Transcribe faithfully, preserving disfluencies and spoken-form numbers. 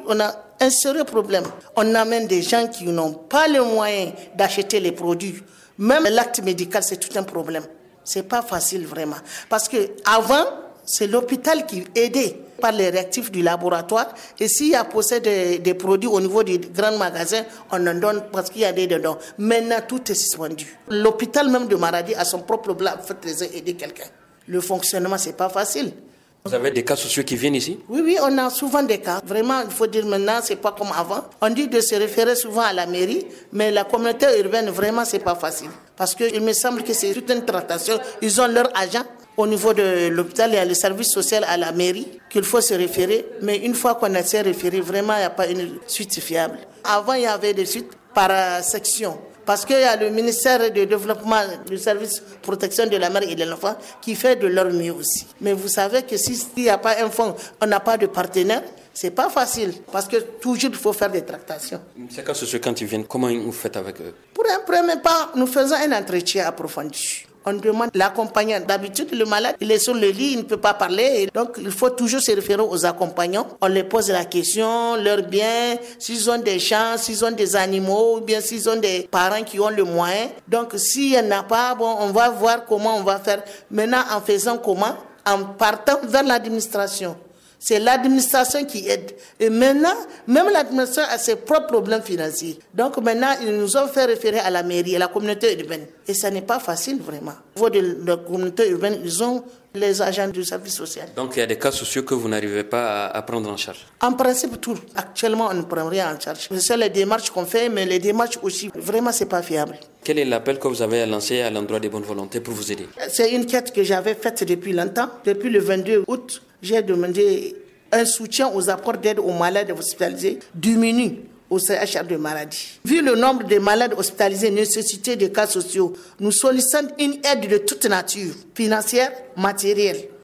on a un sérieux problème. On amène des gens qui n'ont pas les moyens d'acheter les produits. Même l'acte médical, c'est tout un problème. C'est pas facile vraiment. Parce que avant, c'est l'hôpital qui aidait par les réactifs du laboratoire. Et s'il y a possède des, des produits au niveau des grands magasins, on en donne parce qu'il y a des dedans. Maintenant, tout est suspendu. L'hôpital même de Maradi a son propre plan pour aider quelqu'un. Le fonctionnement, c'est pas facile. Vous avez des cas sociaux qui viennent ici? Oui, oui, on a souvent des cas. Vraiment, il faut dire maintenant, c'est pas comme avant. On dit de se référer souvent à la mairie, mais la communauté urbaine, vraiment, c'est pas facile. Parce qu'il me semble que c'est toute une tractation. Ils ont leur agent. Au niveau de l'hôpital, il y a le service social à la mairie qu'il faut se référer. Mais une fois qu'on a s'est référé, vraiment, il n'y a pas une suite fiable. Avant, il y avait des suites par section. Parce qu'il y a le ministère du développement, du service de protection de la mère et de l'enfant qui fait de leur mieux aussi. Mais vous savez que s'il n'y a pas un fonds, on n'a pas de partenaire, c'est pas facile. Parce que toujours il faut faire des tractations. Ces cas sociaux, quand ils viennent, comment vous faites avec eux? Pour un premier pas, nous faisons un entretien approfondi. On demande l'accompagnant. D'habitude, le malade, il est sur le lit, il ne peut pas parler. Donc, il faut toujours se référer aux accompagnants. On les pose la question, leurs biens, s'ils ont des champs, s'ils ont des animaux, ou bien s'ils ont des parents qui ont le moyen. Donc, s'il n'y en a pas, bon, on va voir comment on va faire. Maintenant, en faisant comment? En partant vers l'administration. C'est l'administration qui aide. Et maintenant, même l'administration a ses propres problèmes financiers. Donc maintenant, ils nous ont fait référer à la mairie, à la communauté urbaine. Et ça n'est pas facile, vraiment. Au niveau de la communauté urbaine, ils ont les agents du service social. Donc il y a des cas sociaux que vous n'arrivez pas à, à prendre en charge? En principe, tout. Actuellement, on ne prend rien en charge. C'est les démarches qu'on fait, mais les démarches aussi, vraiment, c'est pas fiable. Quel est l'appel que vous avez lancé à l'endroit des bonnes volontés pour vous aider? C'est une quête que j'avais faite depuis longtemps. Depuis le vingt-deux août, j'ai demandé un soutien aux apports d'aide aux malades hospitalisés diminue au C H R de Maradi. Vu le nombre de malades hospitalisés, nécessité de cas sociaux, nous sollicitons une aide de toute nature, financière, matérielle.